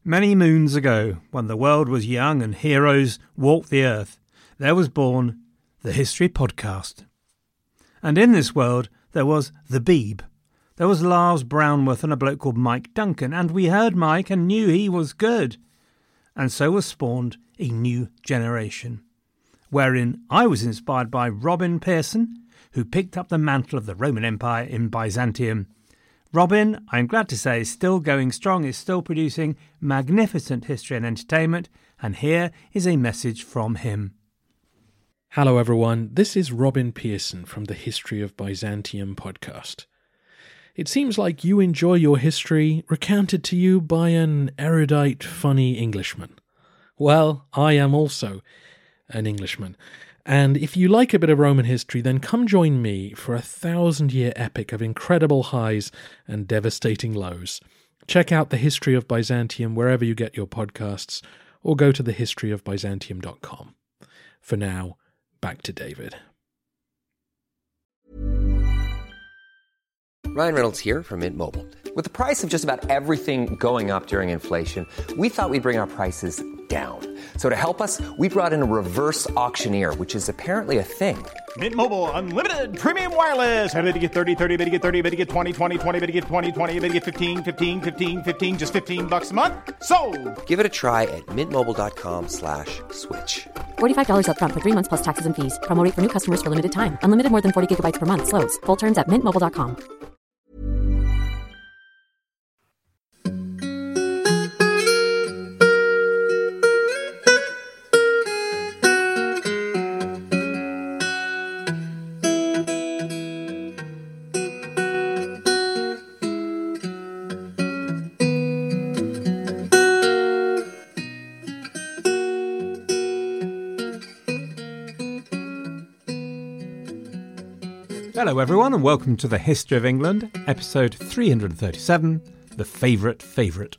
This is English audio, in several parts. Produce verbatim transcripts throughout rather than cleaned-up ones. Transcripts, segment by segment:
Many moons ago, when the world was young and heroes walked the earth, there was born the History Podcast. And in this world, there was the Beeb. There was Lars Brownworth and a bloke called Mike Duncan, and we heard Mike and knew he was good. And so was spawned a new generation, wherein I was inspired by Robin Pearson, who picked up the mantle of the Roman Empire in Byzantium. Robin, I'm glad to say, is still going strong, is still producing magnificent history and entertainment, and here is a message from him. Hello everyone, this is Robin Pearson from the History of Byzantium podcast. It seems like you enjoy your history recounted to you by an erudite, funny Englishman. Well, I am also an Englishman. And if you like a bit of Roman history, then come join me for a thousand-year epic of incredible highs and devastating lows. Check out The History of Byzantium wherever you get your podcasts, or go to the history of byzantium dot com. For now, back to David. Ryan Reynolds here from Mint Mobile. With the price of just about everything going up during inflation, we thought we'd bring our prices down. So to help us, we brought in a reverse auctioneer, which is apparently a thing. Mint Mobile Unlimited Premium Wireless. How to get thirty, thirty, how to get thirty, how to get twenty, twenty, twenty, how to get twenty, twenty, how to get fifteen, fifteen, fifteen, fifteen, just fifteen bucks a month? Sold! Give it a try at mintmobile.com slash switch. forty-five dollars up front for three months plus taxes and fees. Promo rate for new customers for limited time. Unlimited more than forty gigabytes per month. Slows full terms at mint mobile dot com. Hello everyone and welcome to the History of England, episode three hundred thirty-seven, The Favourite Favourite.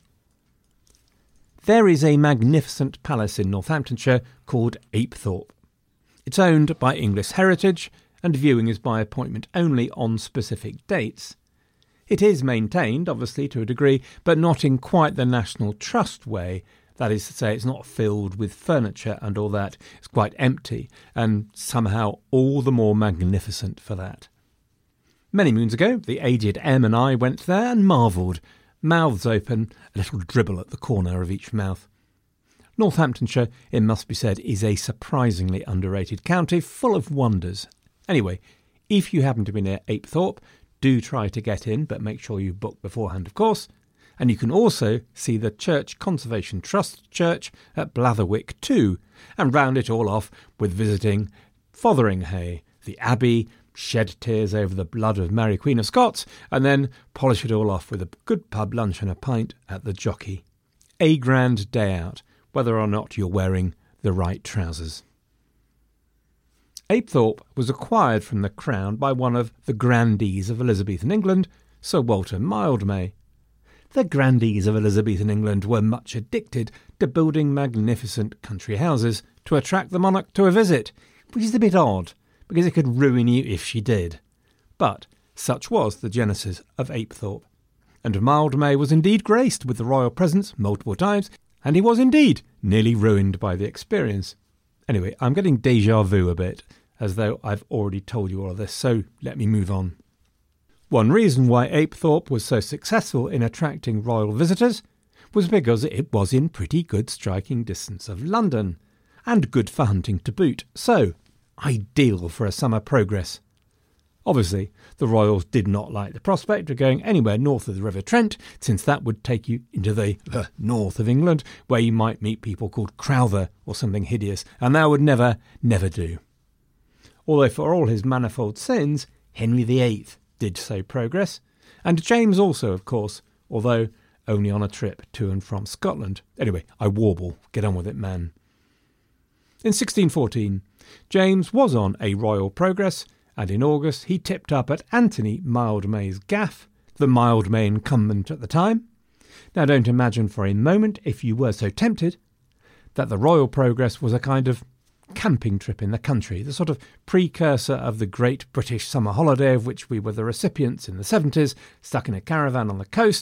There is a magnificent palace in Northamptonshire called Apethorpe. It's owned by English Heritage and viewing is by appointment only on specific dates. It is maintained, obviously, to a degree, but not in quite the National Trust way. That is to say, it's not filled with furniture and all that. It's quite empty, and somehow all the more magnificent for that. Many moons ago, the aged Em and I went there and marvelled, mouths open, a little dribble at the corner of each mouth. Northamptonshire, it must be said, is a surprisingly underrated county, full of wonders. Anyway, if you happen to be near Apethorpe, do try to get in, but make sure you book beforehand, of course. And you can also see the Church Conservation Trust Church at Blatherwick too, and round it all off with visiting Fotheringhay, the Abbey, shed tears over the blood of Mary Queen of Scots, and then polish it all off with a good pub lunch and a pint at the Jockey. A grand day out, whether or not you're wearing the right trousers. Apethorpe was acquired from the Crown by one of the grandees of Elizabethan England, Sir Walter Mildmay. The grandees of Elizabethan England were much addicted to building magnificent country houses to attract the monarch to a visit, which is a bit odd, because it could ruin you if she did. But such was the genesis of Apethorpe. And Mildmay was indeed graced with the royal presence multiple times, and he was indeed nearly ruined by the experience. Anyway, I'm getting déjà vu a bit, as though I've already told you all of this, so let me move on. One reason why Apethorpe was so successful in attracting royal visitors was because it was in pretty good striking distance of London, and good for hunting to boot, so ideal for a summer progress. Obviously, the royals did not like the prospect of going anywhere north of the River Trent, since that would take you into the uh, north of England, where you might meet people called Crowther or something hideous, and that would never, never do. Although for all his manifold sins, Henry the Eighth did so progress, and James also, of course, although only on a trip to and from Scotland. Anyway, I warble. Get on with it, man. In sixteen fourteen, James was on a royal progress, and in August he tipped up at Anthony Mildmay's gaff, the Mildmay incumbent at the time. Now don't imagine for a moment, if you were so tempted, that the royal progress was a kind of camping trip in the country, the sort of precursor of the great British summer holiday of which we were the recipients in the seventies, stuck in a caravan on the coast,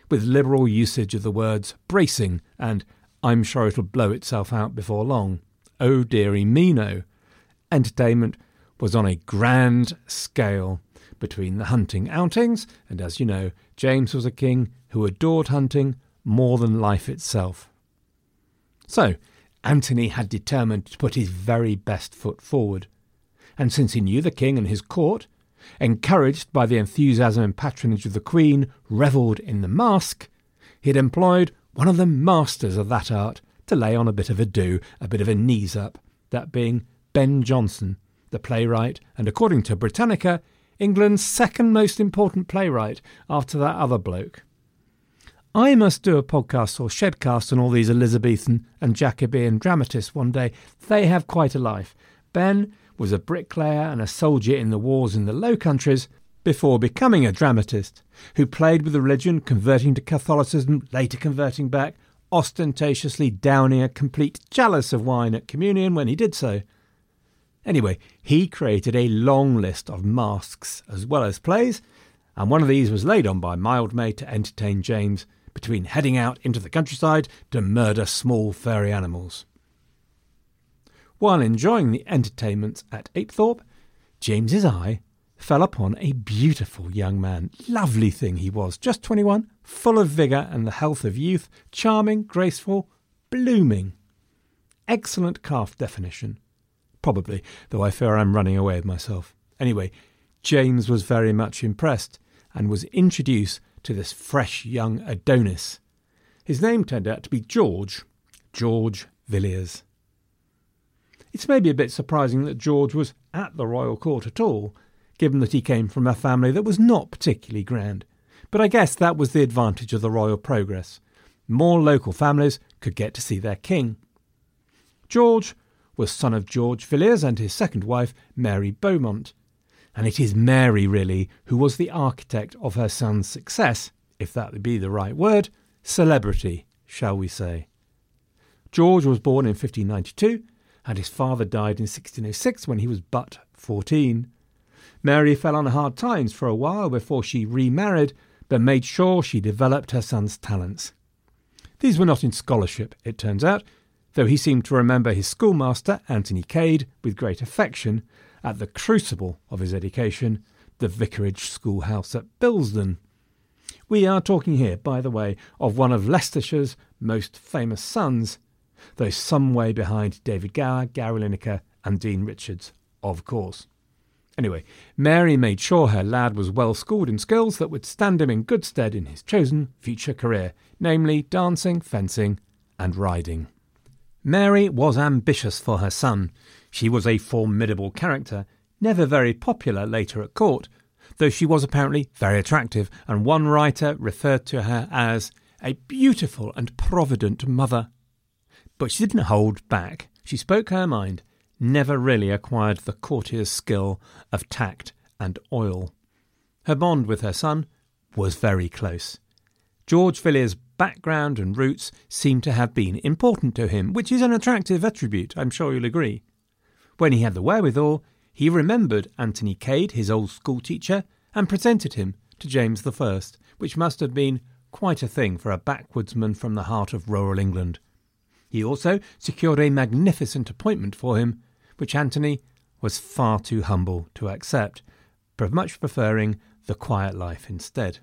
with liberal usage of the words bracing and I'm sure it'll blow itself out before long. Oh dearie me no. Entertainment was on a grand scale between the hunting outings, and as you know, James was a king who adored hunting more than life itself. So, Anthony had determined to put his very best foot forward, and since he knew the king and his court, encouraged by the enthusiasm and patronage of the Queen, revelled in the masque, he had employed one of the masters of that art to lay on a bit of a do, a bit of a knees up, that being Ben Jonson, the playwright, and according to Britannica, England's second most important playwright after that other bloke. I must do a podcast or shedcast on all these Elizabethan and Jacobean dramatists one day. They have quite a life. Ben was a bricklayer and a soldier in the wars in the Low Countries before becoming a dramatist, who played with the religion, converting to Catholicism, later converting back, ostentatiously downing a complete chalice of wine at communion when he did so. Anyway, he created a long list of masques as well as plays, and one of these was laid on by Mildmay to entertain James between heading out into the countryside to murder small furry animals. While enjoying the entertainments at Apethorpe, James's eye fell upon a beautiful young man. Lovely thing he was, just twenty-one, full of vigour and the health of youth, charming, graceful, blooming. Excellent calf definition. Probably, though I fear I'm running away with myself. Anyway, James was very much impressed and was introduced to this fresh young Adonis. His name turned out to be George, George Villiers. It's maybe a bit surprising that George was at the royal court at all, given that he came from a family that was not particularly grand. But I guess that was the advantage of the royal progress. More local families could get to see their king. George was son of George Villiers and his second wife, Mary Beaumont. And it is Mary, really, who was the architect of her son's success, if that would be the right word, celebrity, shall we say. George was born in fifteen ninety-two, and his father died in sixteen oh six when he was but fourteen. Mary fell on hard times for a while before she remarried, but made sure she developed her son's talents. These were not in scholarship, it turns out, though he seemed to remember his schoolmaster, Anthony Cade, with great affection, at the crucible of his education, the vicarage schoolhouse at Bilsden. We are talking here, by the way, of one of Leicestershire's most famous sons, though some way behind David Gower, Gary Lineker and Dean Richards, of course. Anyway, Mary made sure her lad was well schooled in skills that would stand him in good stead in his chosen future career, namely dancing, fencing and riding. Mary was ambitious for her son. She was a formidable character, never very popular later at court, though she was apparently very attractive, and one writer referred to her as a beautiful and provident mother. But she didn't hold back. She spoke her mind, never really acquired the courtier's skill of tact and oil. Her bond with her son was very close. George Villiers' background and roots seem to have been important to him, which is an attractive attribute, I'm sure you'll agree. When he had the wherewithal, he remembered Anthony Cade, his old schoolteacher, and presented him to James the First, which must have been quite a thing for a backwoodsman from the heart of rural England. He also secured a magnificent appointment for him, which Anthony was far too humble to accept, much preferring the quiet life instead.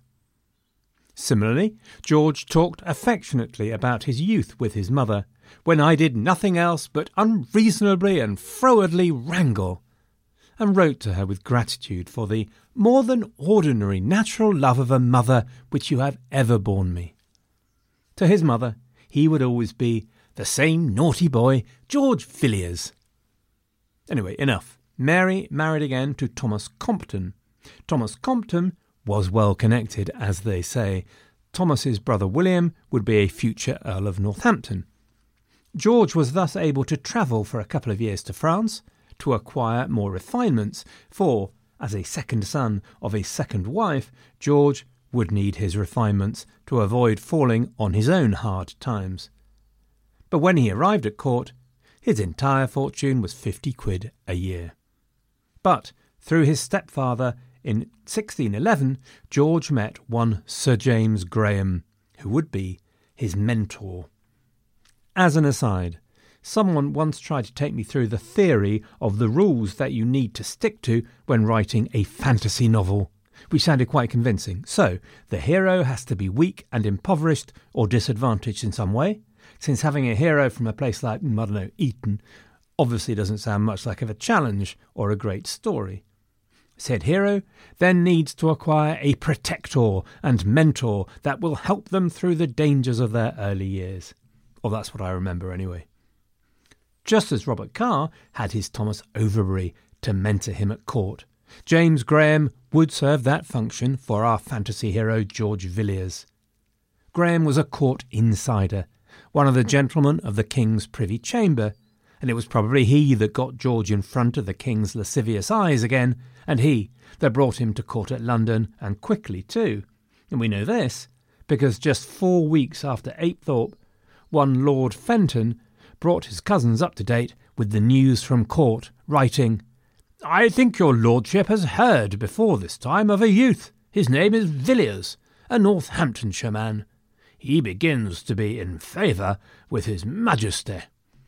Similarly, George talked affectionately about his youth with his mother, when I did nothing else but unreasonably and frowardly wrangle, and wrote to her with gratitude for the more than ordinary natural love of a mother which you have ever borne me. To his mother he would always be the same naughty boy, George Villiers. Anyway, enough. Mary married again to Thomas Compton. Thomas Compton was well connected, as they say. Thomas's brother William would be a future Earl of Northampton. George was thus able to travel for a couple of years to France to acquire more refinements, for, as a second son of a second wife, George would need his refinements to avoid falling on his own hard times. But when he arrived at court, his entire fortune was fifty quid a year. But through his stepfather, in sixteen eleven, George met one Sir James Graham, who would be his mentor. As an aside, someone once tried to take me through the theory of the rules that you need to stick to when writing a fantasy novel, which sounded quite convincing. So, the hero has to be weak and impoverished or disadvantaged in some way, since having a hero from a place like, I don't know, Eton, obviously doesn't sound much like of a challenge or a great story. Said hero then needs to acquire a protector and mentor that will help them through the dangers of their early years. Or that's what I remember anyway. Just as Robert Carr had his Thomas Overbury to mentor him at court, James Graham would serve that function for our fantasy hero George Villiers. Graham was a court insider, one of the gentlemen of the King's Privy Chamber, and it was probably he that got George in front of the King's lascivious eyes again, and he that brought him to court at London, and quickly too. And we know this because just four weeks after Apethorpe, one Lord Fenton brought his cousins up to date with the news from court, writing, "I think your lordship has heard before this time of a youth. His name is Villiers, a Northamptonshire man. He begins to be in favour with his Majesty."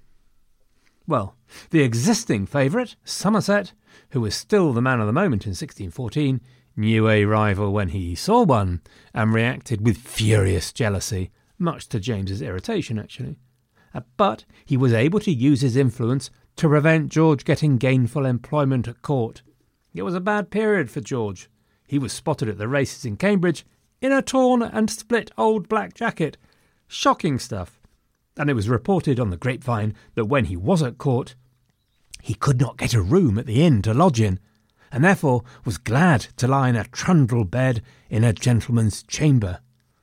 Well, the existing favourite, Somerset, who was still the man of the moment in sixteen fourteen, knew a rival when he saw one, and reacted with furious jealousy, much to James's irritation, actually. But he was able to use his influence to prevent George getting gainful employment at court. It was a bad period for George. He was spotted at the races in Cambridge in a torn and split old black jacket. Shocking stuff. And it was reported on the grapevine that when he was at court, he could not get a room at the inn to lodge in, and therefore was glad to lie in a trundle bed in a gentleman's chamber.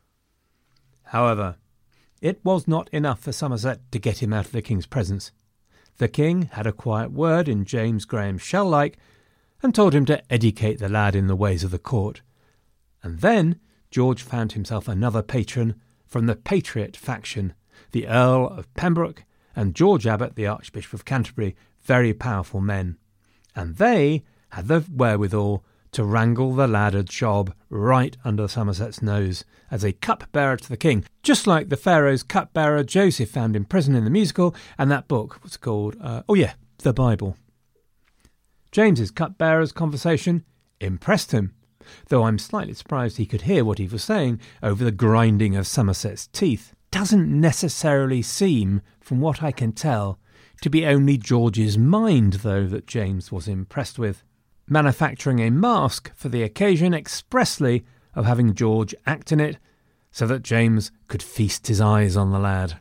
However, it was not enough for Somerset to get him out of the King's presence. The King had a quiet word in James Graham's shell-like, and told him to educate the lad in the ways of the court. And then George found himself another patron from the Patriot faction, the Earl of Pembroke and George Abbot, the Archbishop of Canterbury, very powerful men. And they had the wherewithal to wrangle the lad a job right under Somerset's nose as a cupbearer to the king, just like the Pharaoh's cupbearer Joseph found in prison in the musical, and that book was called, uh, oh yeah, the Bible. James's cupbearer's conversation impressed him, though I'm slightly surprised he could hear what he was saying over the grinding of Somerset's teeth. Doesn't necessarily seem, from what I can tell, to be only George's mind, though, that James was impressed with, manufacturing a mask for the occasion expressly of having George act in it, so that James could feast his eyes on the lad.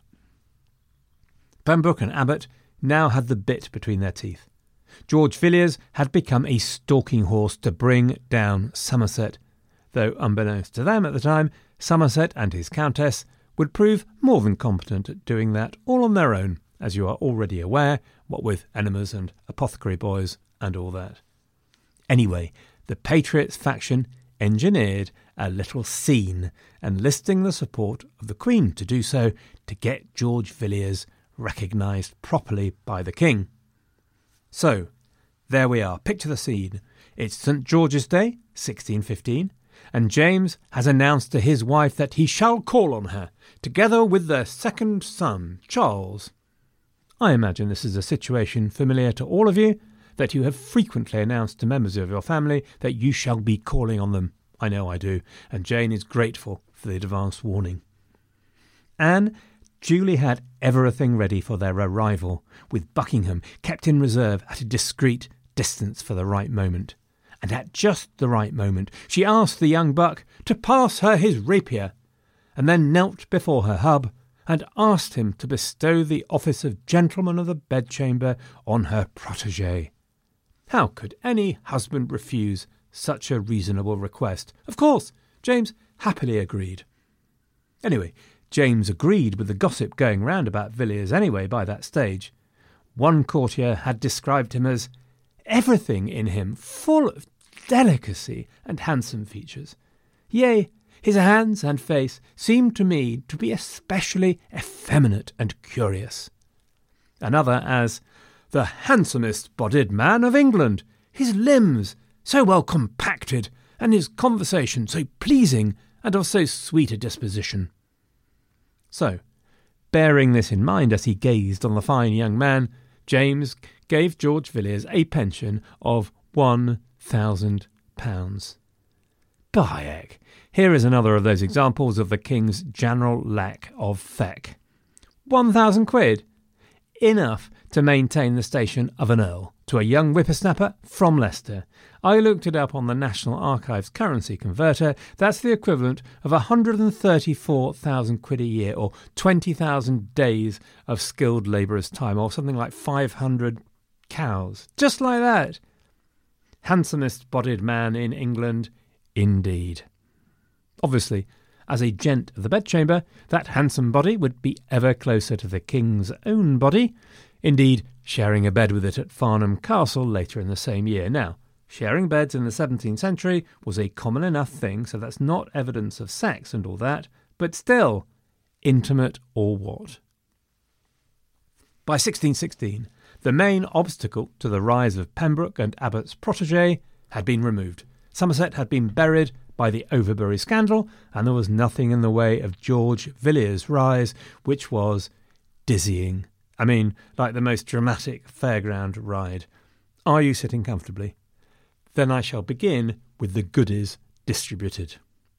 Pembroke and Abbot now had the bit between their teeth. George Villiers had become a stalking horse to bring down Somerset, though unbeknownst to them at the time, Somerset and his countess would prove more than competent at doing that all on their own, as you are already aware, what with enemas and apothecary boys and all that. Anyway, the Patriots faction engineered a little scene, enlisting the support of the Queen to do so to get George Villiers recognised properly by the King. So, there we are. Picture the scene. It's St George's Day, sixteen fifteen, and James has announced to his wife that he shall call on her, together with their second son, Charles. I imagine this is a situation familiar to all of you, that you have frequently announced to members of your family that you shall be calling on them. I know I do, and Jane is grateful for the advance warning. Anne duly had everything ready for their arrival, with Buckingham kept in reserve at a discreet distance for the right moment. And at just the right moment she asked the young buck to pass her his rapier, and then knelt before her hub and asked him to bestow the office of gentleman of the bedchamber on her protégé. How could any husband refuse such a reasonable request? Of course, James happily agreed. Anyway, James agreed with the gossip going round about Villiers anyway by that stage. One courtier had described him as everything in him full of delicacy and handsome features. Yea, his hands and face seemed to me to be especially effeminate and curious. Another as the handsomest-bodied man of England, his limbs so well compacted, and his conversation so pleasing and of so sweet a disposition. So, bearing this in mind as he gazed on the fine young man, James gave George Villiers a pension of one thousand pounds. By heck, here is another of those examples of the king's general lack of feck. One thousand quid? Enough to maintain the station of an earl to a young whippersnapper from Leicester. I looked it up on the National Archives currency converter. That's the equivalent of one hundred thirty-four thousand quid a year, or twenty thousand days of skilled labourers' time, or something like five hundred cows. Just like that. Handsomest bodied man in England, indeed. Obviously, as a gent of the bedchamber, that handsome body would be ever closer to the king's own body, indeed sharing a bed with it at Farnham Castle later in the same year. Now, sharing beds in the seventeenth century was a common enough thing, so that's not evidence of sex and all that, but still, intimate or what? By sixteen sixteen, the main obstacle to the rise of Pembroke and Abbott's protégé had been removed. Somerset had been buried by the Overbury scandal, and there was nothing in the way of George Villiers' rise, which was dizzying. I mean, like the most dramatic fairground ride. Are you sitting comfortably? Then I shall begin with the goodies distributed.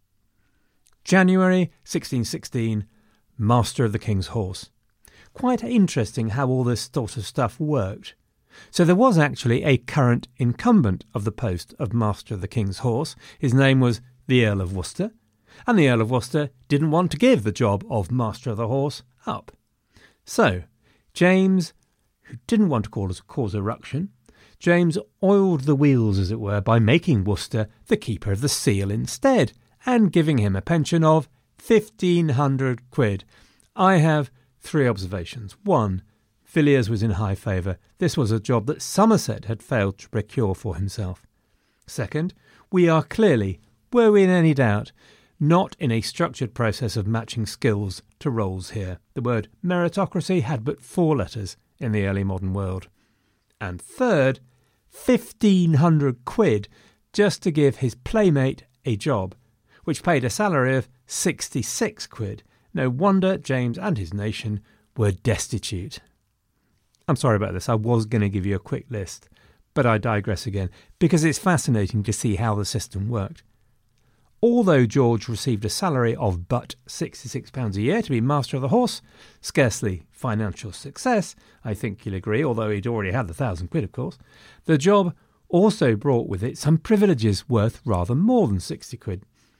January sixteen sixteen, Master of the King's Horse. Quite interesting how all this sort of stuff worked. So there was actually a current incumbent of the post of Master of the King's Horse. His name was the Earl of Worcester, and the Earl of Worcester didn't want to give the job of Master of the Horse up. So James, who didn't want to cause, cause a ruction, James oiled the wheels, as it were, by making Worcester the keeper of the seal instead, and giving him a pension of fifteen hundred quid. I have three observations. One, Villiers was in high favour. This was a job that Somerset had failed to procure for himself. Second, we are clearly, were we in any doubt, not in a structured process of matching skills to roles here. The word meritocracy had but four letters in the early modern world. And third, fifteen hundred quid just to give his playmate a job, which paid a salary of sixty-six quid. No wonder James and his nation were destitute. I'm sorry about this, I was going to give you a quick list, but I digress again, because it's fascinating to see how the system worked. Although George received a salary of but sixty-six pounds a year to be Master of the Horse, scarcely financial success, I think you'll agree, although he'd already had the thousand quid, of course, the job also brought with it some privileges worth rather more than sixty quid.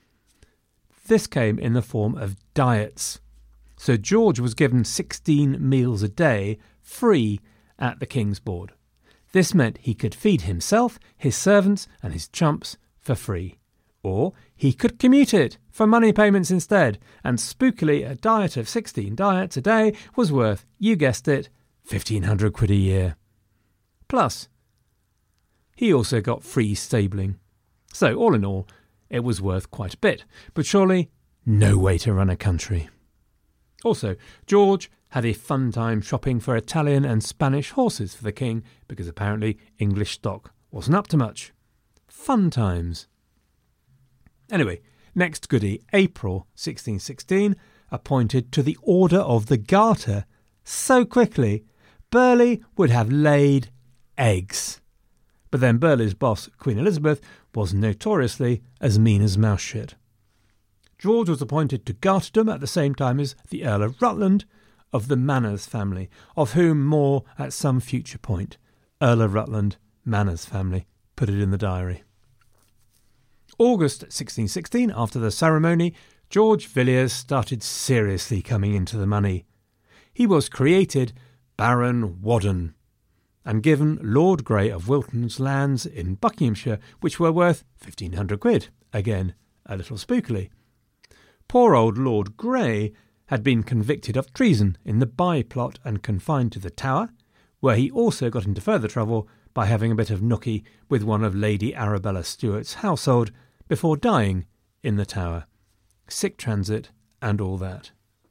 This came in the form of diets. So George was given sixteen meals a day free at the King's board. This meant he could feed himself, his servants and his chumps for free. Or he could commute it for money payments instead, and spookily a diet of sixteen diets a day was worth, you guessed it, fifteen hundred quid a year. Plus, he also got free stabling. So all in all, it was worth quite a bit, but surely no way to run a country. Also, George had a fun time shopping for Italian and Spanish horses for the king, because apparently English stock wasn't up to much. Fun times. Anyway, next goodie, April sixteen sixteen, appointed to the Order of the Garter. So quickly, Burghley would have laid eggs. But then Burghley's boss, Queen Elizabeth, was notoriously as mean as mouse shit. George was appointed to Garterdom at the same time as the Earl of Rutland, of the Manners family, of whom more at some future point. Earl of Rutland, Manners family. Put it in the diary. August sixteen sixteen, after the ceremony, George Villiers started seriously coming into the money. He was created Baron Whaddon, and given Lord Grey of Wilton's lands in Buckinghamshire, which were worth fifteen hundred quid. Again, a little spookily. Poor old Lord Grey had been convicted of treason in the by-plot and confined to the Tower, where he also got into further trouble by having a bit of nookie with one of Lady Arabella Stuart's household before dying in the Tower. Sick transit and all that.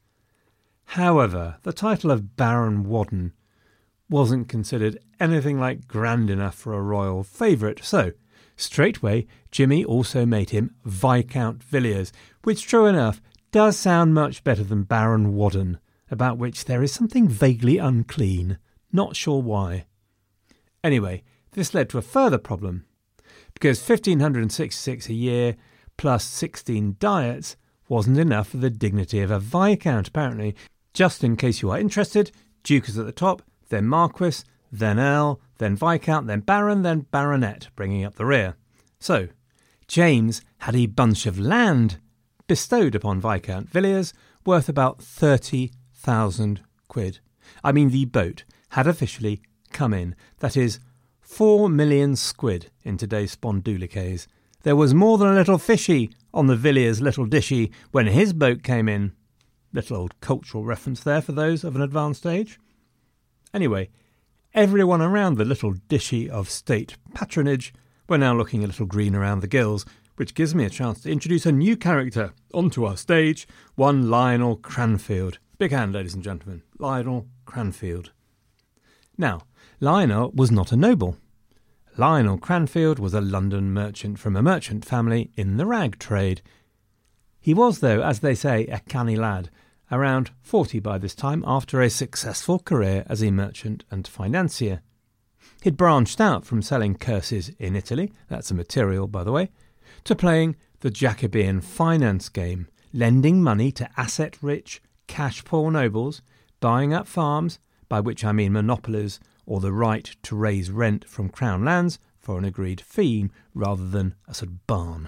However, the title of Baron Whaddon wasn't considered anything like grand enough for a royal favourite, so straightway Jimmy also made him Viscount Villiers, which, true enough, does sound much better than Baron Wadden, about which there is something vaguely unclean. Not sure why. Anyway, this led to a further problem, because fifteen sixty-six a year plus sixteen diets wasn't enough for the dignity of a Viscount, apparently. Just in case you are interested, Duke is at the top, then Marquess, then Earl, then Viscount, then Baron, then Baronet, bringing up the rear. So, James had a bunch of land bestowed upon Viscount Villiers worth about thirty thousand quid. I mean, the boat had officially come in. That is, four million squid in today's sponduliques. There was more than a little fishy on the Villiers little dishy when his boat came in. Little old cultural reference there for those of an advanced age. Anyway, everyone around the little dishy of state patronage were now looking a little green around the gills, which gives me a chance to introduce a new character onto our stage, one Lionel Cranfield. Big hand, ladies and gentlemen. Lionel Cranfield. Now, Lionel was not a noble. Lionel Cranfield was a London merchant from a merchant family in the rag trade. He was, though, as they say, a canny lad, around forty by this time, after a successful career as a merchant and financier. He'd branched out from selling curses in Italy, that's a material, by the way, to playing the Jacobean finance game, lending money to asset-rich, cash-poor nobles, buying up farms, by which I mean monopolies or the right to raise rent from Crown lands for an agreed fee rather than a sort of barn.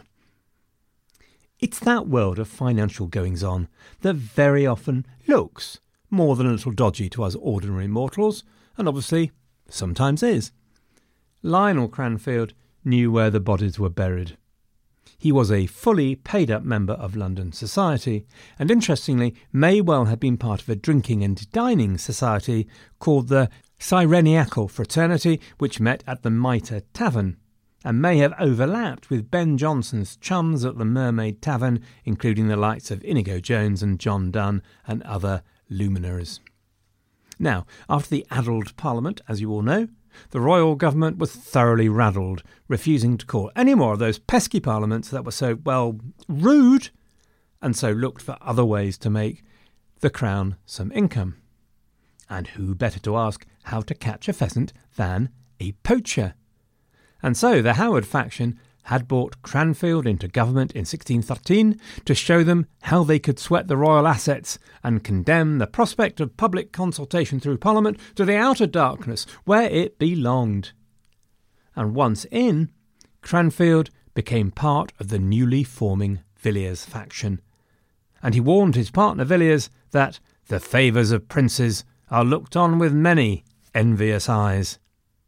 It's that world of financial goings-on that very often looks more than a little dodgy to us ordinary mortals, and obviously sometimes is. Lionel Cranfield knew where the bodies were buried. He was a fully paid-up member of London society, and interestingly may well have been part of a drinking and dining society called the Cyrenaical Fraternity, which met at the Mitre Tavern, and may have overlapped with Ben Jonson's chums at the Mermaid Tavern, including the likes of Inigo Jones and John Donne and other luminaries. Now, after the addled Parliament, as you all know, the royal government was thoroughly raddled, refusing to call any more of those pesky parliaments that were so, well, rude, and so looked for other ways to make the crown some income. And who better to ask how to catch a pheasant than a poacher? And so the Howard faction had brought Cranfield into government in sixteen thirteen to show them how they could sweat the royal assets and condemn the prospect of public consultation through Parliament to the outer darkness where it belonged. And once in, Cranfield became part of the newly forming Villiers faction. And he warned his partner Villiers that the favours of princes are looked on with many envious eyes.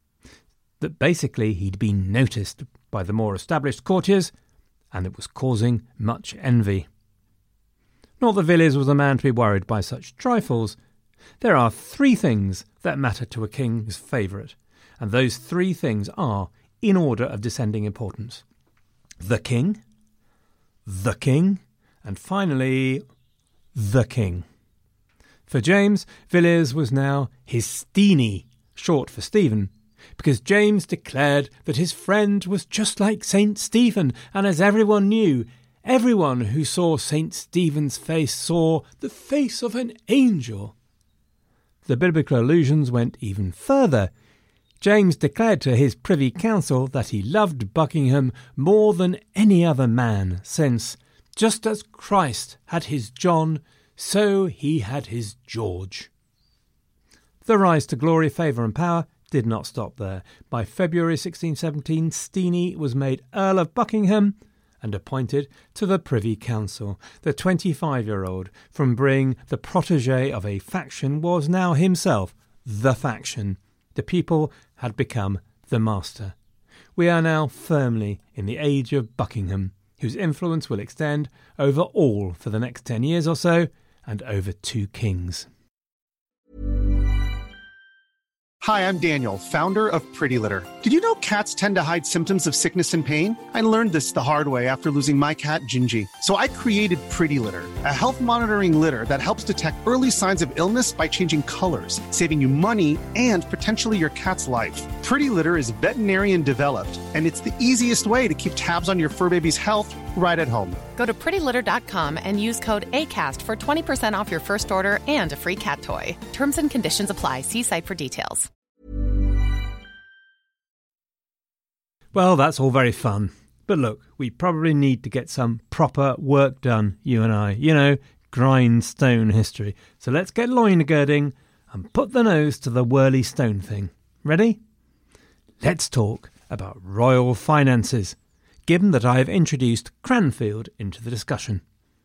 That basically he'd been noticed by the more established courtiers, and it was causing much envy. Not that Villiers was a man to be worried by such trifles. There are three things that matter to a king's favourite, and those three things are, in order of descending importance, the king, the king, and finally, the king. For James, Villiers was now his Steenie, short for Stephen, because James declared that his friend was just like Saint Stephen, and as everyone knew, everyone who saw Saint Stephen's face saw the face of an angel. The biblical allusions went even further. James declared to his Privy Council that he loved Buckingham more than any other man, since, just as Christ had his John, so he had his George. The rise to glory, favour and power did not stop there. By February sixteen seventeen, Steenie was made Earl of Buckingham and appointed to the Privy Council. The twenty-five-year-old, from being the protégé of a faction, was now himself the faction. The people had become the master. We are now firmly in the age of Buckingham, whose influence will extend over all for the next ten years or so, and over two kings. Hi, I'm Daniel, founder of Pretty Litter. Did you know cats tend to hide symptoms of sickness and pain? I learned this the hard way after losing my cat, Gingy. So I created Pretty Litter, a health monitoring litter that helps detect early signs of illness by changing colors, saving you money and potentially your cat's life. Pretty Litter is veterinarian developed, and it's the easiest way to keep tabs on your fur baby's health right at home. Go to pretty litter dot com and use code ACAST for twenty percent off your first order and a free cat toy. Terms and conditions apply. See site for details. Well, that's all very fun. But look, we probably need to get some proper work done, you and I. You know, grindstone history. So let's get loin-girding and put the nose to the whirly stone thing. Ready? Let's talk about royal finances, given that I have introduced Cranfield into the discussion.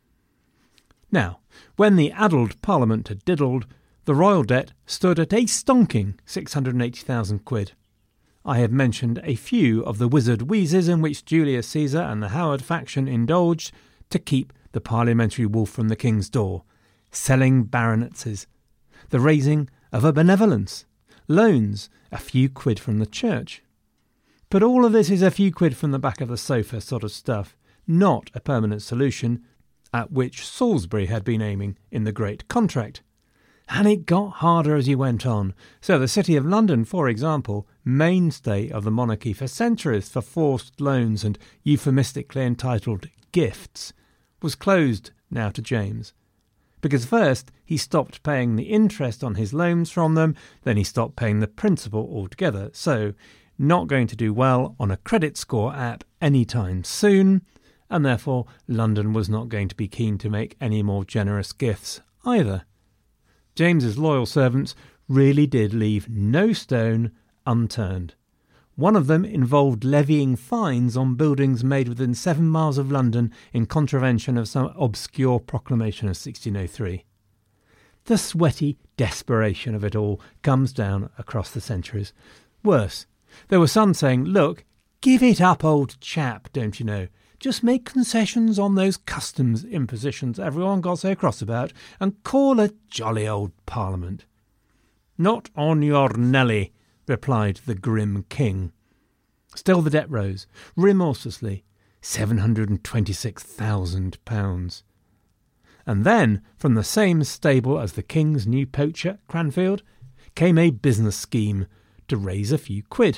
Now, when the addled Parliament had diddled, the royal debt stood at a stonking six hundred eighty thousand quid. I have mentioned a few of the wizard wheezes in which Julius Caesar and the Howard faction indulged to keep the parliamentary wolf from the king's door, selling baronetcies, the raising of a benevolence, loans, a few quid from the church. But all of this is a few quid from the back of the sofa sort of stuff, not a permanent solution at which Salisbury had been aiming in the Great Contract. And it got harder as you went on. So the City of London, for example, mainstay of the monarchy for centuries for forced loans and euphemistically entitled gifts, was closed now to James. Because first he stopped paying the interest on his loans from them, then he stopped paying the principal altogether. So not going to do well on a credit score app anytime soon, and therefore London was not going to be keen to make any more generous gifts either. James's loyal servants really did leave no stone unturned. One of them involved levying fines on buildings made within seven miles of London in contravention of some obscure proclamation of sixteen oh three. The sweaty desperation of it all comes down across the centuries. Worse, there were some saying, look, give it up, old chap, don't you know? Just make concessions on those customs impositions everyone got so cross about and call a jolly old parliament. Not on your Nelly, replied the grim king. Still the debt rose, remorselessly, seven hundred and twenty-six thousand pounds. And then, from the same stable as the king's new poacher, Cranfield, came a business scheme to raise a few quid.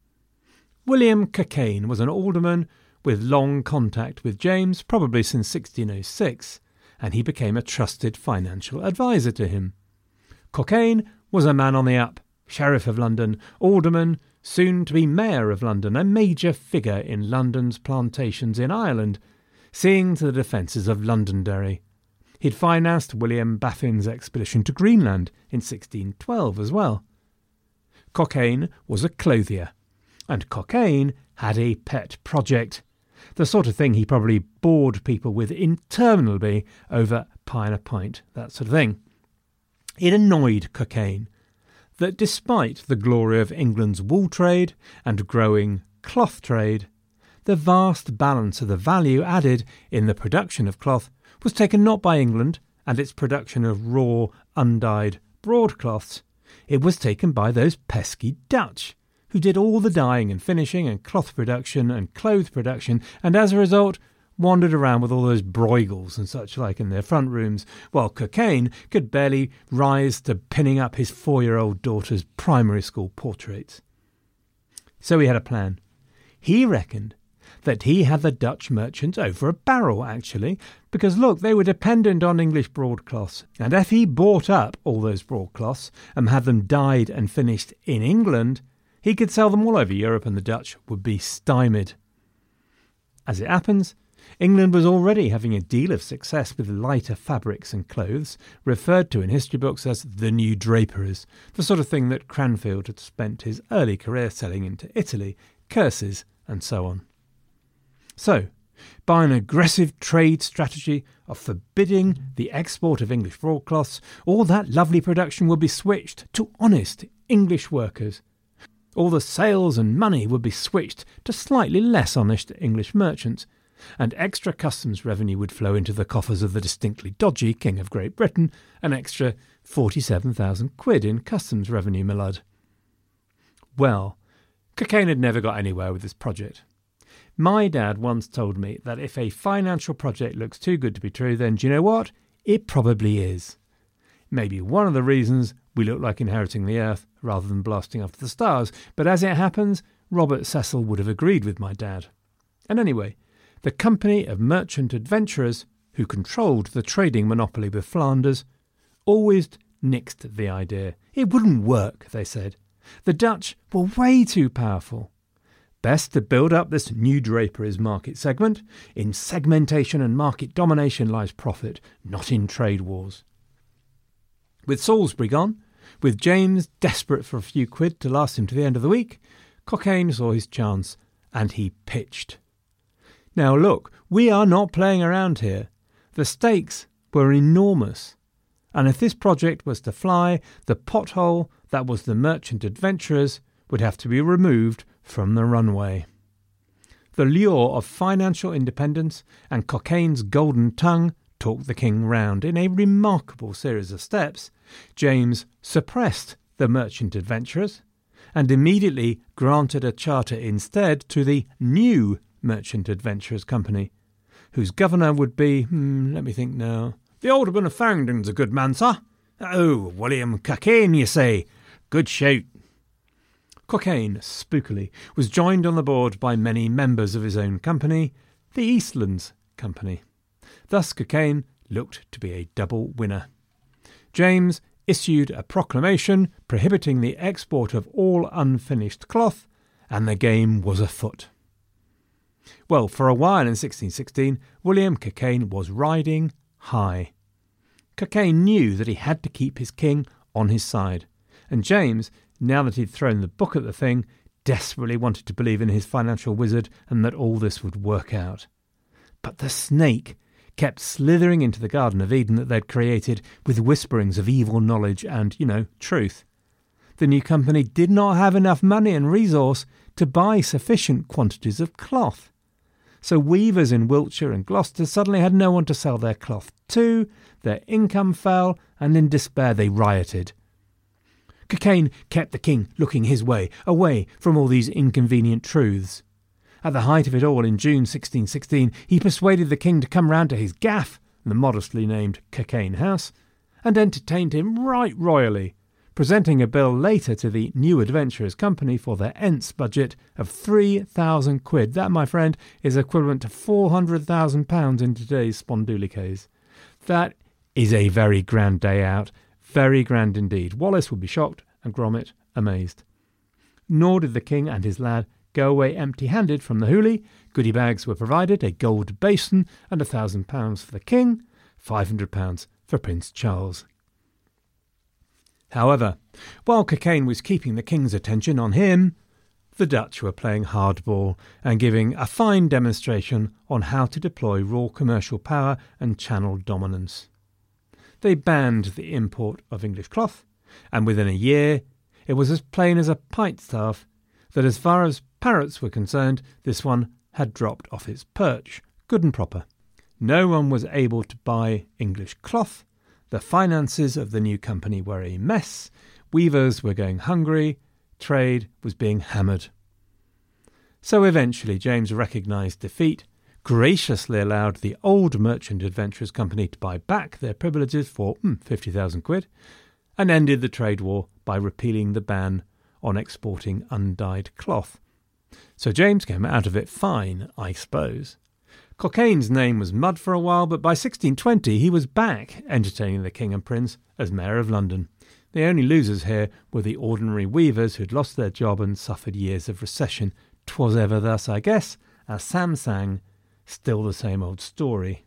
William Cockayne was an alderman with long contact with James, probably since sixteen oh six, and he became a trusted financial adviser to him. Cockayne was a man on the up, Sheriff of London, alderman, soon to be Mayor of London, a major figure in London's plantations in Ireland, seeing to the defences of Londonderry. He'd financed William Baffin's expedition to Greenland in sixteen twelve as well. Cockayne was a clothier, and Cockayne had a pet project, the sort of thing he probably bored people with interminably over pie and a pint, that sort of thing. It annoyed Cockayne that despite the glory of England's wool trade and growing cloth trade, the vast balance of the value added in the production of cloth was taken not by England and its production of raw, undyed broadcloths, it was taken by those pesky Dutch, who did all the dyeing and finishing and cloth production and clothes production, and as a result wandered around with all those broigles and such like in their front rooms, while Cockayne could barely rise to pinning up his four-year-old daughter's primary school portraits. So he had a plan. He reckoned that he had the Dutch merchants over a barrel, actually, because, look, they were dependent on English broadcloths, and if he bought up all those broadcloths and had them dyed and finished in England, he could sell them all over Europe and the Dutch would be stymied. As it happens, England was already having a deal of success with lighter fabrics and clothes, referred to in history books as the new draperies, the sort of thing that Cranfield had spent his early career selling into Italy, curses and so on. So, by an aggressive trade strategy of forbidding the export of English broadcloths, all that lovely production would be switched to honest English workers. All the sales and money would be switched to slightly less honest English merchants, and extra customs revenue would flow into the coffers of the distinctly dodgy King of Great Britain, an extra forty-seven thousand quid in customs revenue, my lad. Well, Cockayne had never got anywhere with this project. My dad once told me that if a financial project looks too good to be true, then do you know what? It probably is. Maybe one of the reasons we look like inheriting the earth rather than blasting off to the stars, but as it happens, Robert Cecil would have agreed with my dad. And anyway, the Company of Merchant Adventurers, who controlled the trading monopoly with Flanders, always nixed the idea. It wouldn't work, they said. The Dutch were way too powerful. Best to build up this new draperies market segment. In segmentation and market domination lies profit, not in trade wars. With Salisbury gone, with James desperate for a few quid to last him to the end of the week, Cockaine saw his chance and he pitched. Now look, we are not playing around here. The stakes were enormous. And if this project was to fly, the pothole that was the Merchant Adventurers would have to be removed from the runway. The lure of financial independence and Cockaine's golden tongue talked the king round. In a remarkable series of steps, James suppressed the Merchant Adventurers and immediately granted a charter instead to the new Merchant Adventurers Company, whose governor would be, hmm, let me think now, the Alderman of Farringdon's a good man, sir. Oh, William Cockayne, you say. Good shout. Cockayne, spookily, was joined on the board by many members of his own company, the Eastlands Company. Thus Cockayne looked to be a double winner. James issued a proclamation prohibiting the export of all unfinished cloth, and the game was afoot. Well, for a while in sixteen sixteen, William Cockayne was riding high. Cockayne knew that he had to keep his king on his side, and James, now that he'd thrown the book at the thing, desperately wanted to believe in his financial wizard and that all this would work out. But the snake kept slithering into the Garden of Eden that they'd created with whisperings of evil knowledge and, you know, truth. The new company did not have enough money and resource to buy sufficient quantities of cloth. So weavers in Wiltshire and Gloucester suddenly had no one to sell their cloth to, their income fell, and in despair they rioted. Cockayne kept the king looking his way, away from all these inconvenient truths. At the height of it all, in June sixteen sixteen, he persuaded the king to come round to his gaff, the modestly named Cockayne House, and entertained him right royally, presenting a bill later to the New Adventurers Company for their Ents budget of three thousand quid. That, my friend, is equivalent to four hundred thousand pounds in today's sponduliques. That is a very grand day out, very grand indeed. Wallace would be shocked and Gromit amazed. Nor did the king and his lad go away empty-handed from the hoolie. Goodie bags were provided, a gold basin and a thousand pounds for the king, five hundred pounds for Prince Charles. However, while Cockayne was keeping the king's attention on him, the Dutch were playing hardball and giving a fine demonstration on how to deploy raw commercial power and channel dominance. They banned the import of English cloth, and within a year it was as plain as a pint-staff that as far as parrots were concerned, this one had dropped off its perch, good and proper. No one was able to buy English cloth, the finances of the new company were a mess, weavers were going hungry, trade was being hammered. So eventually James recognised defeat, graciously allowed the old Merchant Adventurers Company to buy back their privileges for mm, fifty thousand quid, and ended the trade war by repealing the ban on exporting undyed cloth. So James came out of it fine, I suppose. Cockayne's name was mud for a while, but by sixteen twenty he was back entertaining the King and Prince as Mayor of London. The only losers here were the ordinary weavers who'd lost their job and suffered years of recession. 'Twas ever thus, I guess, as Sam sang, still the same old story.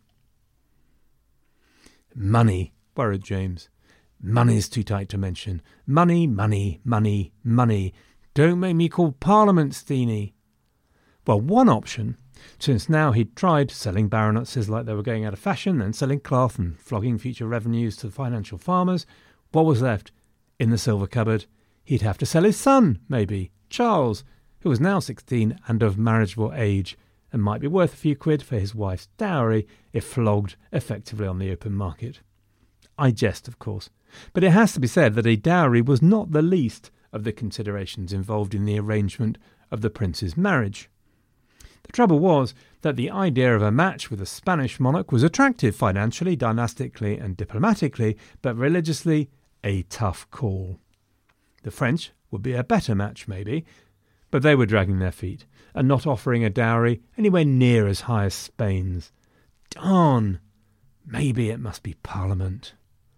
Money, worried James. Money's too tight to mention. Money, money, money, money. Don't make me call Parliament, Steenie. Well, one option, since now he'd tried selling baronetcies like they were going out of fashion, then selling cloth and flogging future revenues to the financial farmers, what was left in the silver cupboard? He'd have to sell his son, maybe, Charles, who was now sixteen and of marriageable age, and might be worth a few quid for his wife's dowry if flogged effectively on the open market. I jest, of course, but it has to be said that a dowry was not the least of the considerations involved in the arrangement of the prince's marriage. The trouble was that the idea of a match with a Spanish monarch was attractive financially, dynastically and diplomatically, but religiously a tough call. The French would be a better match, maybe, But they were dragging their feet and not offering a dowry anywhere near as high as Spain's. Darn! Maybe it must be Parliament.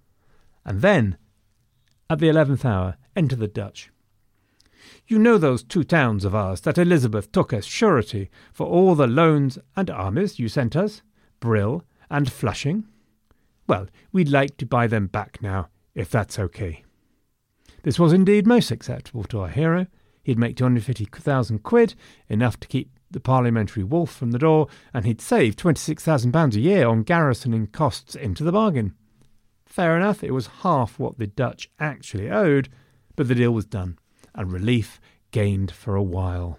And then, at the eleventh hour, enter the Dutch. You know those two towns of ours that Elizabeth took as surety for all the loans and armies you sent us, Brill and Flushing? Well, we'd like to buy them back now, if that's okay. This was indeed most acceptable to our hero. He'd make two hundred fifty thousand quid, enough to keep the parliamentary wolf from the door, and he'd save twenty-six thousand pounds a year on garrisoning costs into the bargain. Fair enough, it was half what the Dutch actually owed, but the deal was done, and relief gained for a while.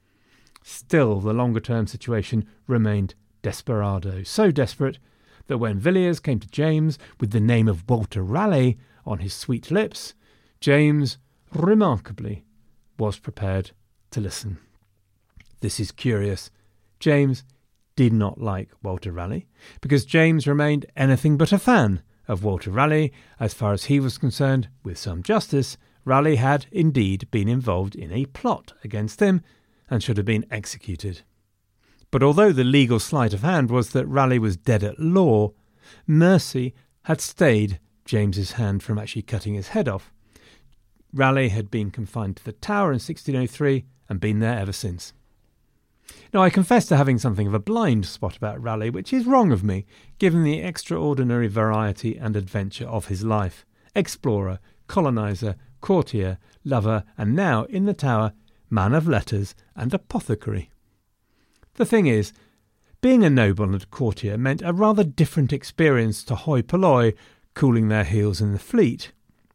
Still, the longer-term situation remained desperado, so desperate that when Villiers came to James with the name of Walter Raleigh on his sweet lips, James, remarkably, was prepared to listen. This is curious. James did not like Walter Raleigh, because James remained anything but a fan of Walter Raleigh. As far as he was concerned, with some justice, Raleigh had indeed been involved in a plot against him and should have been executed. But although the legal sleight of hand was that Raleigh was dead at law, mercy had stayed James's hand from actually cutting his head off. Raleigh had been confined to the Tower in sixteen oh three and been there ever since. Now, I confess to having something of a blind spot about Raleigh, which is wrong of me, given the extraordinary variety and adventure of his life. Explorer, coloniser, courtier, lover, and now, in the Tower, man of letters and apothecary. The thing is, being a noble and courtier meant a rather different experience to hoi polloi, cooling their heels in the Fleet.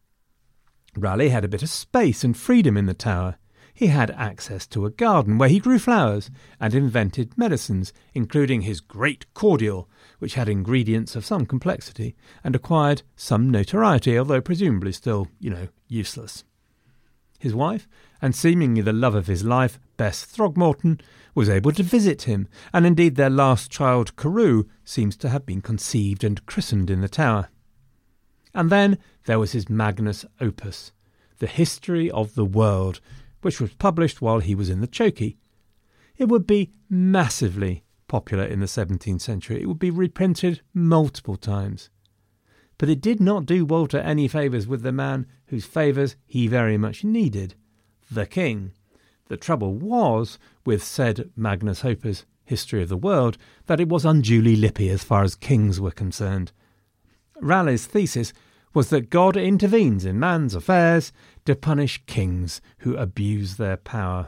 Raleigh had a bit of space and freedom in the Tower. He had access to a garden where he grew flowers and invented medicines, including his great cordial, which had ingredients of some complexity and acquired some notoriety, although presumably still, you know, useless. His wife, and seemingly the love of his life, Bess Throgmorton, was able to visit him, and indeed their last child, Carew, seems to have been conceived and christened in the Tower. And then there was his magnus opus, The History of the World, which was published while he was in the chokey. It would be massively popular in the seventeenth century. It would be reprinted multiple times. But it did not do Walter any favours with the man whose favours he very much needed, the king. The trouble was, with said magnus opus, History of the World, that it was unduly lippy as far as kings were concerned. Raleigh's thesis was that God intervenes in man's affairs to punish kings who abuse their power.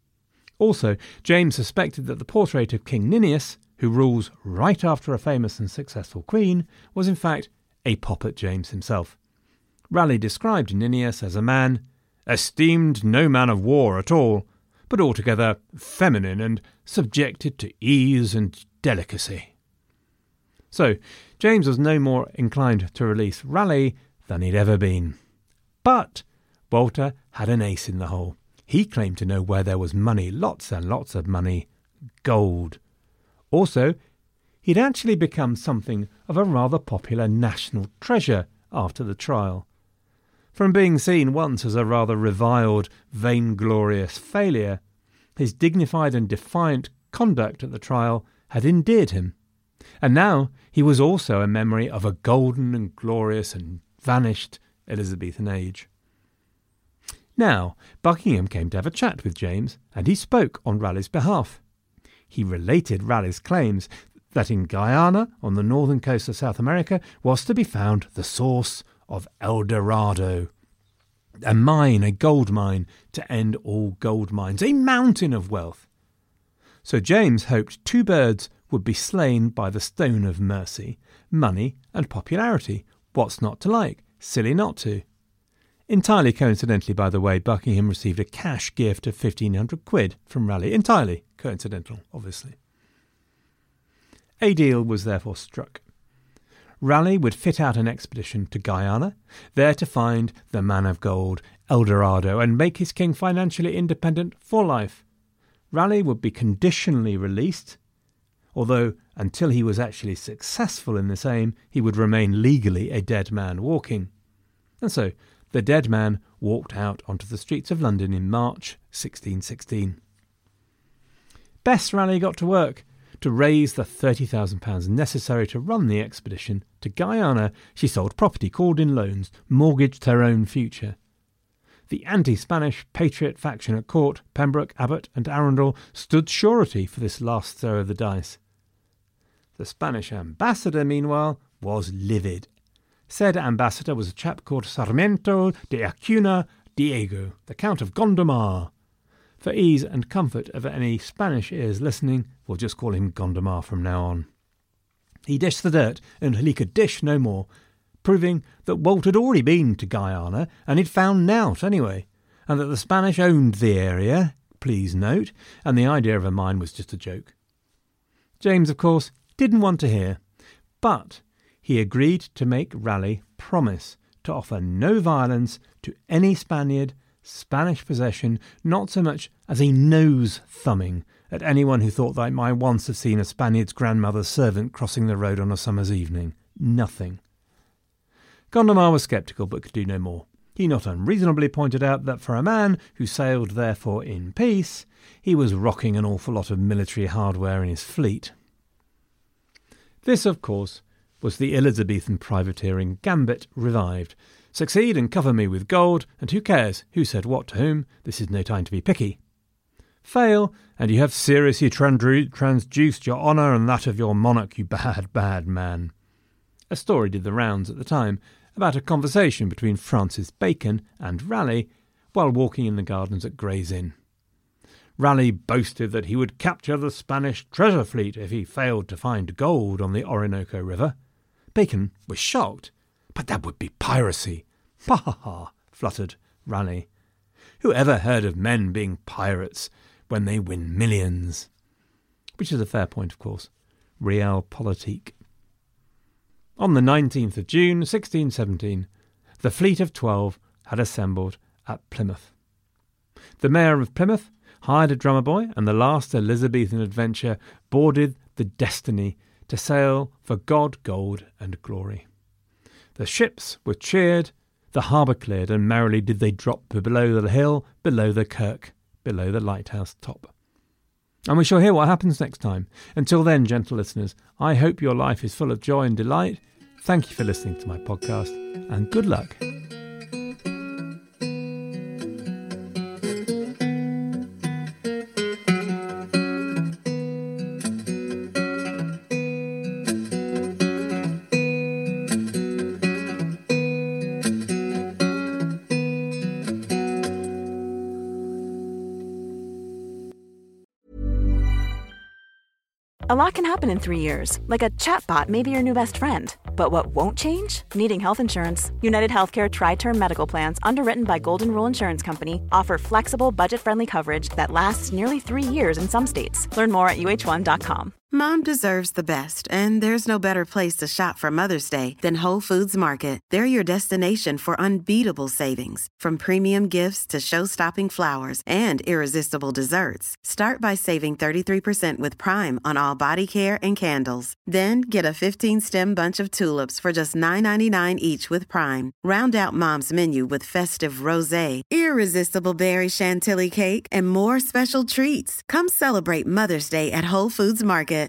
Also, James suspected that the portrait of King Ninnius, who rules right after a famous and successful queen, was in fact a pop at James himself. Raleigh described Ninnius as a man esteemed no man of war at all, but altogether feminine and subjected to ease and delicacy. So, James was no more inclined to release Raleigh than he'd ever been. But Walter had an ace in the hole. He claimed to know where there was money, lots and lots of money, gold. Also, he'd actually become something of a rather popular national treasure after the trial. From being seen once as a rather reviled, vainglorious failure, his dignified and defiant conduct at the trial had endeared him. And now he was also a memory of a golden and glorious and vanished Elizabethan age. Now, Buckingham came to have a chat with James, and he spoke on Raleigh's behalf. He related Raleigh's claims that in Guyana, on the northern coast of South America, was to be found the source of El Dorado, a mine, a gold mine, to end all gold mines, a mountain of wealth. So James hoped two birds would be slain by the stone of mercy, money and popularity. What's not to like? Silly not to. Entirely coincidentally, by the way, Buckingham received a cash gift of fifteen hundred quid from Raleigh. Entirely coincidental, obviously. A deal was therefore struck. Raleigh would fit out an expedition to Guyana, there to find the man of gold, El Dorado, and make his king financially independent for life. Raleigh would be conditionally released, although until he was actually successful in this aim, he would remain legally a dead man walking. And so the dead man walked out onto the streets of London in March sixteen sixteen. Bess Raleigh got to work. To raise the thirty thousand pounds necessary to run the expedition to Guyana, she sold property, called in loans, mortgaged her own future. The anti-Spanish patriot faction at court, Pembroke, Abbott and Arundel, stood surety for this last throw of the dice. The Spanish ambassador, meanwhile, was livid. Said ambassador was a chap called Sarmiento de Acuna Diego, the Count of Gondomar. For ease and comfort of any Spanish ears listening, we'll just call him Gondomar from now on. He dished the dirt until he could dish no more, proving that Walt had already been to Guyana, and he'd found nought anyway, and that the Spanish owned the area, please note, and the idea of a mine was just a joke. James, of course, didn't want to hear, but he agreed to make Raleigh promise to offer no violence to any Spaniard, Spanish possession, not so much as a nose-thumbing at anyone who thought they might once have seen a Spaniard's grandmother's servant crossing the road on a summer's evening. Nothing. Gondomar was sceptical, but could do no more. He not unreasonably pointed out that for a man who sailed therefore in peace, he was rocking an awful lot of military hardware in his fleet. This, of course, was the Elizabethan privateering gambit revived. Succeed and cover me with gold, and who cares who said what to whom? This is no time to be picky. Fail, and you have seriously transduced your honour and that of your monarch, you bad, bad man. A story did the rounds at the time about a conversation between Francis Bacon and Raleigh while walking in the gardens at Gray's Inn. Raleigh boasted that he would capture the Spanish treasure fleet if he failed to find gold on the Orinoco River. Bacon was shocked. But that would be piracy. Ha ha ha, fluttered Raleigh. Who ever heard of men being pirates when they win millions? Which is a fair point, of course. Realpolitik. On the nineteenth of June, sixteen seventeen, the fleet of twelve had assembled at Plymouth. The Mayor of Plymouth hired a drummer boy, and the last Elizabethan adventure boarded the Destiny to sail for God, gold, and glory. The ships were cheered, the harbour cleared, and merrily did they drop below the hill, below the kirk, below the lighthouse top. And we shall hear what happens next time. Until then, gentle listeners, I hope your life is full of joy and delight. Thank you for listening to my podcast, and good luck. A lot can happen in three years, like a chatbot may be your new best friend. But what won't change? Needing health insurance. United Healthcare Tri-Term Medical Plans, underwritten by Golden Rule Insurance Company, offer flexible, budget-friendly coverage that lasts nearly three years in some states. Learn more at U H one dot com. Mom deserves the best, and there's no better place to shop for Mother's Day than Whole Foods Market. They're your destination for unbeatable savings, from premium gifts to show-stopping flowers and irresistible desserts. Start by saving thirty-three percent with Prime on all body care and candles. Then get a fifteen-stem bunch of tulips for just nine ninety-nine each with Prime. Round out Mom's menu with festive rosé, irresistible berry chantilly cake, and more special treats. Come celebrate Mother's Day at Whole Foods Market.